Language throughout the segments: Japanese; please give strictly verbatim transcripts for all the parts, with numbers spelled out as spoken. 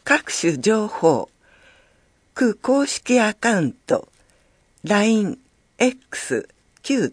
各種情報、区公式アカウント、ライン、X、旧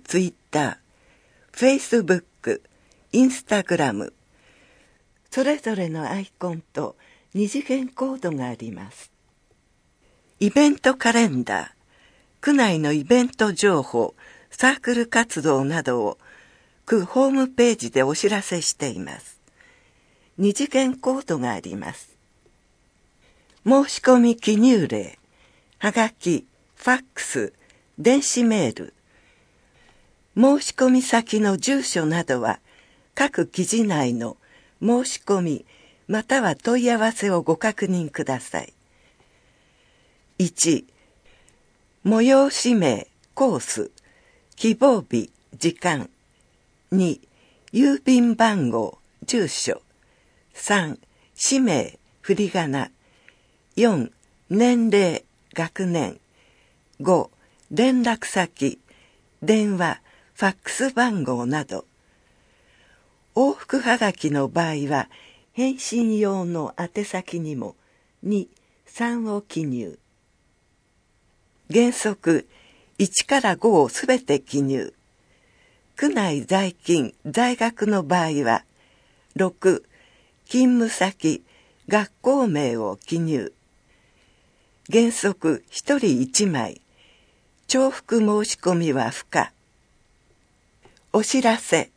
Twitter、Facebook、Instagram、それぞれのアイコンと二次元コードがあります。イベントカレンダー、区内のイベント情報、サークル活動などを区ホームページでお知らせしています。二次元コードがあります。申し込み記入例、はがき、ファックス、電子メール。申し込み先の住所などは各記事内の申し込みまたは問い合わせをご確認ください。いち、催し名、コース、希望日、時間。に、郵便番号、住所。さん、氏名、振り仮名。よん、年齢、学年。ご、連絡先、電話、ファックス番号など。往復はがきの場合は、返信用の宛先にもに、さんを記入。原則、いちからごをすべて記入。区内在勤、在学の場合は、ろく、勤務先、学校名を記入。原則ひとりいちまい。重複申し込みは不可。お知らせ。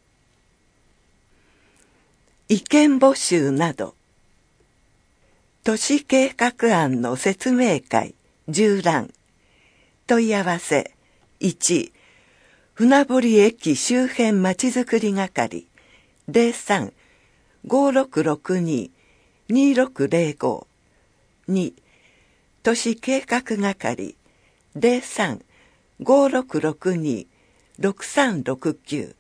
意見募集など。都市計画案の説明会、縦覧。問い合わせ。いち、船堀駅周辺まちづくり係。ゼロさん、ごろくろくに、にろくゼロご。に、都市計画係。ゼロさん、ごろくろくに、ろくさんろくきゅう。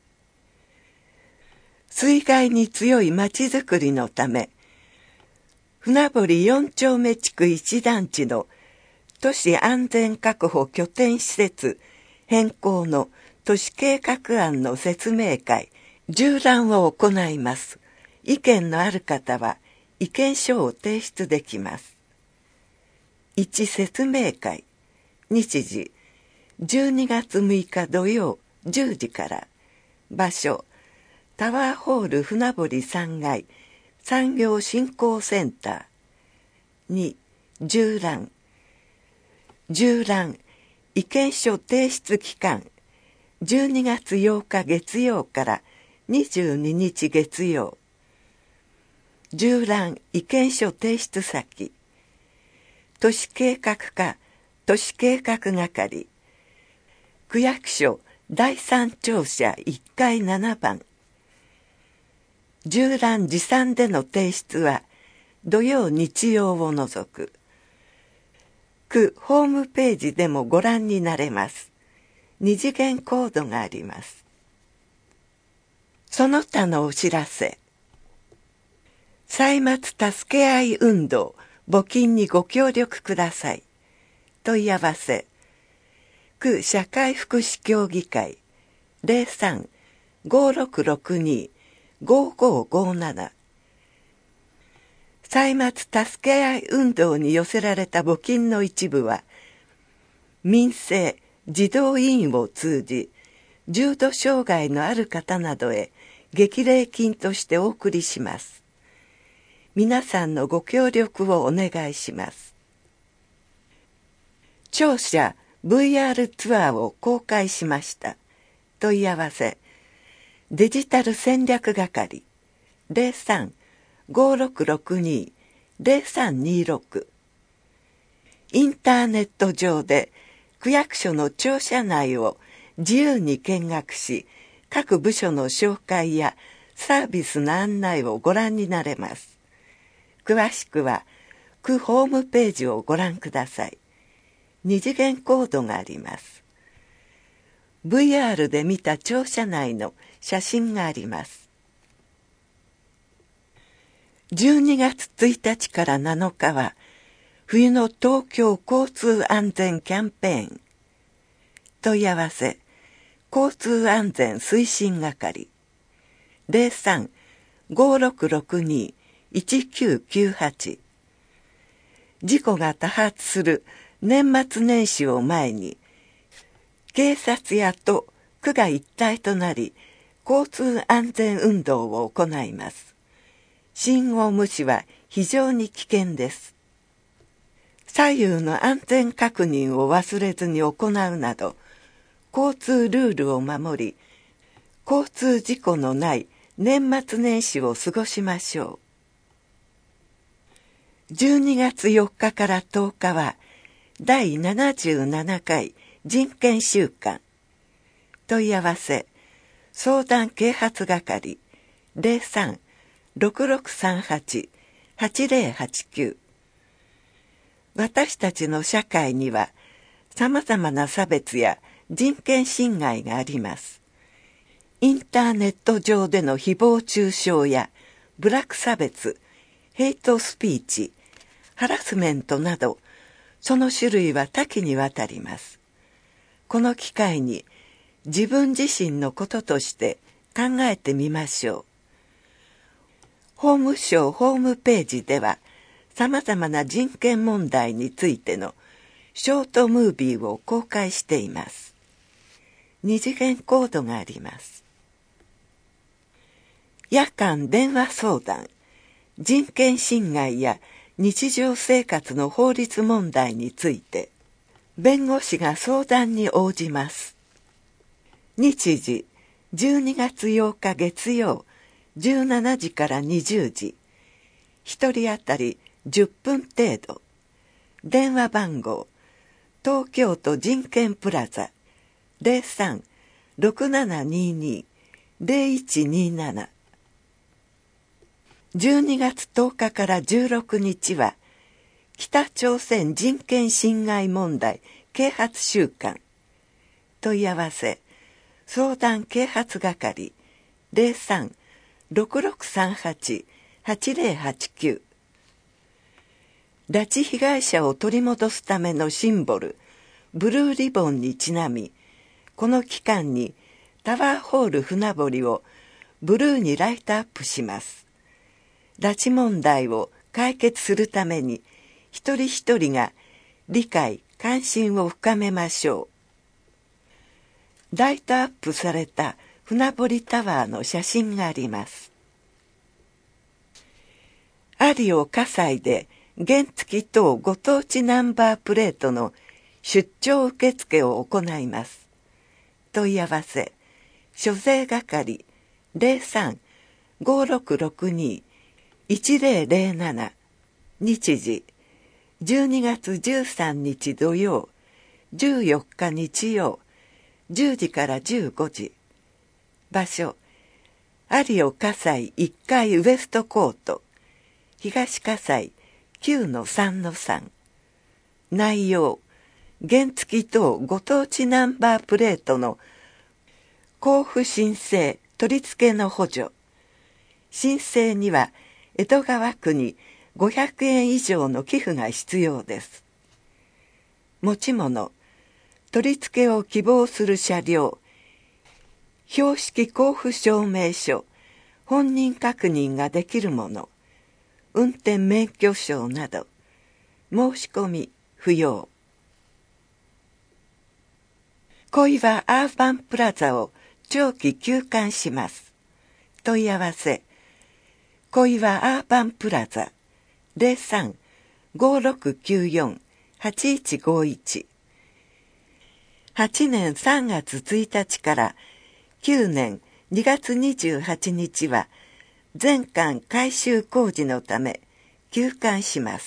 水害に強いまちづくりのため、船堀よん丁目地区一団地の都市安全確保拠点施設変更の都市計画案の説明会、縦覧を行います。意見のある方は意見書を提出できます。いち、説明会。日時、じゅうにがつむいか土曜じゅうじから。場所、タワーホール船堀さんがい産業振興センター。に、縦覧。縦覧、意見書提出期間、じゅうにがつようか月曜からにじゅうににち月曜。縦覧意見書提出先、都市計画課、都市計画係、区役所だいさん庁舎いっかいななばん。縦覧持参での提出は土曜日曜を除く。区ホームページでもご覧になれます。二次元コードがあります。その他のお知らせ。歳末助け合い運動、募金にご協力ください。問い合わせ。区社会福祉協議会ゼロさん、ごろくろくに、ごごごなな。歳末助け合い運動に寄せられた募金の一部は、民生児童委員を通じ、重度障害のある方などへ激励金としてお送りします。皆さんのご協力をお願いします。庁舎 ブイアール ツアーを公開しました。問い合わせ。デジタル戦略係ゼロさん、ごろくろくに、ゼロさんにろく。インターネット上で区役所の庁舎内を自由に見学し、各部署の紹介やサービスの案内をご覧になれます。詳しくは区ホームページをご覧ください。二次元コードがあります。ブイアール で見た庁舎内の写真があります。じゅうにがつついたちからなのかは冬の東京交通安全キャンペーン。問い合わせ。交通安全推進係ゼロさん、ごろくろくに、いちきゅうきゅうはち。 事故が多発する年末年始を前に、警察や都、区が一体となり、交通安全運動を行います。信号無視は非常に危険です。左右の安全確認を忘れずに行うなど、交通ルールを守り、交通事故のない年末年始を過ごしましょう。じゅうにがつよっかからとおかは、だいななじゅうななかい人権週間。問い合わせ、相談啓発係 ゼロさん ろくろくさんはち はちゼロはちきゅう。私たちの社会には、さまざまな差別や人権侵害があります。インターネット上での誹謗中傷や部落差別、ヘイトスピーチ、ハラスメントなど、その種類は多岐にわたります。この機会に自分自身のこととして考えてみましょう。法務省ホームページでは、さまざまな人権問題についてのショートムービーを公開しています。二次元コードがあります。夜間電話相談、人権侵害や日常生活の法律問題について、弁護士が相談に応じます。日時、じゅうにがつようか月曜、じゅうしちじからにじゅうじ、一人当たりじゅっぷん程度。電話番号、東京都人権プラザ ゼロさん ろくななにに ゼロいちになな。じゅうにがつとおかからじゅうろくにちは、北朝鮮人権侵害問題啓発週間。問い合わせ、相談啓発係 ゼロさん ろくろくさんはち はちゼロはちきゅう。拉致被害者を取り戻すためのシンボル、ブルーリボンにちなみ、この期間にタワーホール船堀をブルーにライトアップします。拉致問題を解決するために、一人一人が理解・関心を深めましょう。ライトアップされた船堀タワーの写真があります。有尾葛西で原付等ご当地ナンバープレートの出張受付を行います。問い合わせ、諸税係 ゼロさん ごろくろくに いちゼロゼロなな。日時、じゅうにがつじゅうさんにち土曜、じゅうよっか日曜、じゅうじからじゅうごじ。場所、有尾葛西いっかいウエストコート、東葛西 きゅうのさんのさん。内容、原付等ご当地ナンバープレートの交付申請取り付けの補助。申請には江戸川区にごひゃくえん以上の寄付が必要です。持ち物、取り付けを希望する車両、標識交付証明書、本人確認ができるもの、運転免許証など、申し込み不要。小岩アーバンプラザを長期休館します。問い合わせ、小岩アーバンプラザ ゼロさん ごろくきゅうよん はちいちごいち。はちねんさんがつついたちからきゅうねんにがつにじゅうはちにちは全館改修工事のため休館します。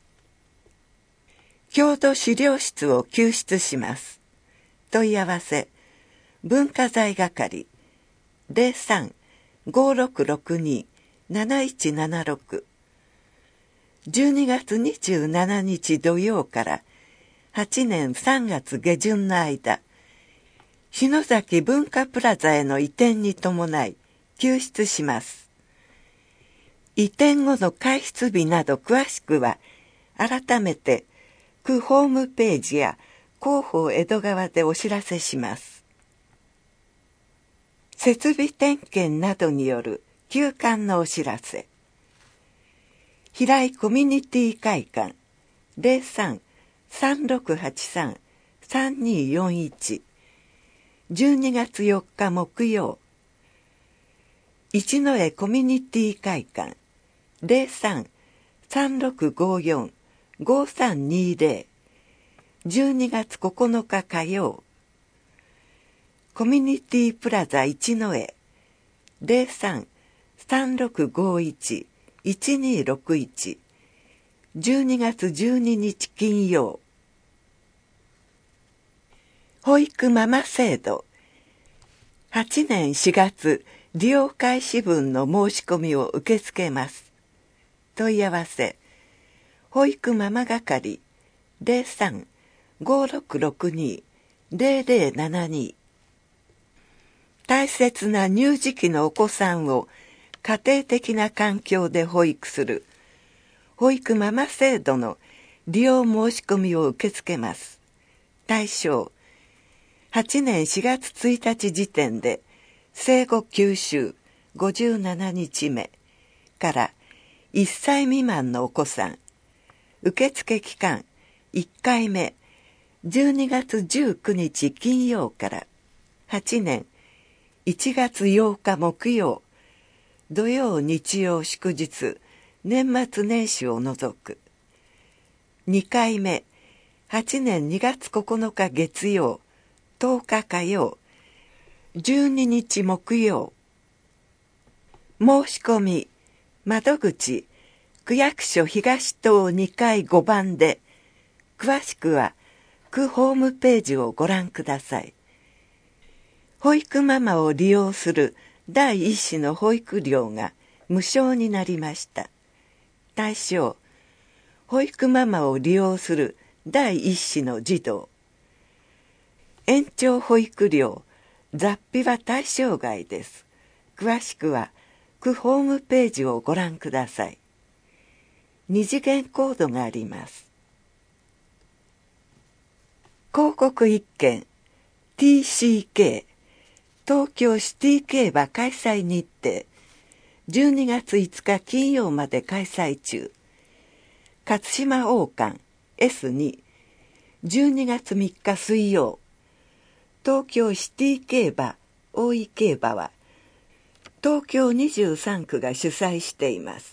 郷土資料室を救出します。問い合わせ、文化財係 ゼロさん ごろくろくに なないちななろく。じゅうにがつにじゅうしちにち土曜からはちねんさんがつげじゅんの間、篠崎文化プラザへの移転に伴い救出します。移転後の開出日など詳しくは改めて区ホームページや広報江戸川でお知らせします。設備点検などによる休館のお知らせ。平井コミュニティ会館ゼロさん さんろくはちさん さんによんいち。じゅうにがつよっか木曜、一戸コミュニティ会館 ゼロさん さんろくごよん ごさんにゼロ。じゅうにがつここのか火曜、コミュニティプラザ一戸 ゼロさん さんろくごいち いちにろくいち。じゅうにがつじゅうににち金曜、保育ママ制度はちねんしがつ利用開始分の申し込みを受け付けます。問い合わせ保育ママ係 ゼロさん ごろくろくに ゼロゼロななに。大切な乳児期のお子さんを家庭的な環境で保育する保育ママ制度の利用申し込みを受け付けます。対象はちねんしがつついたち時点で生後きゅうしゅうごじゅうななにちめからいっさい未満のお子さん。受付期間いっかいめじゅうにがつじゅうくにち金曜からはちねんいちがつようか木曜、土曜日曜祝日年末年始を除く。にかいめはちねんにがつここのか月曜、とおか火曜、じゅうににち木曜。申し込み窓口区役所東棟にかいごばんで、詳しくは区ホームページをご覧ください。保育ママを利用する第一子の保育料が無償になりました。対象保育ママを利用する第一子の児童。延長保育料雑費は対象外です。詳しくは区ホームページをご覧ください。二次元コードがあります。広告一件 ティーシーケー 東京シティ競馬開催日程じゅうにがついつか金曜まで開催中。勝島王冠 エスに じゅうにがつみっか水曜、東京シティ競馬大井競馬は東京にじゅうさんくが主催しています。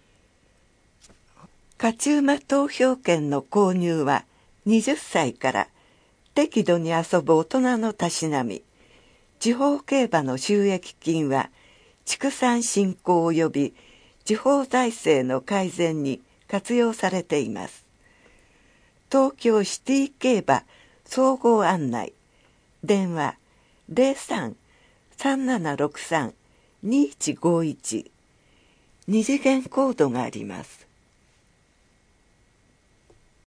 勝ち馬投票券の購入ははたちから適度に遊ぶ大人のたしなみ。地方競馬の収益金は畜産振興及び地方財政の改善に活用されています。東京シティ競馬総合案内電話 ゼロさん さんななろくさん にいちごいち。二次元コードがあります。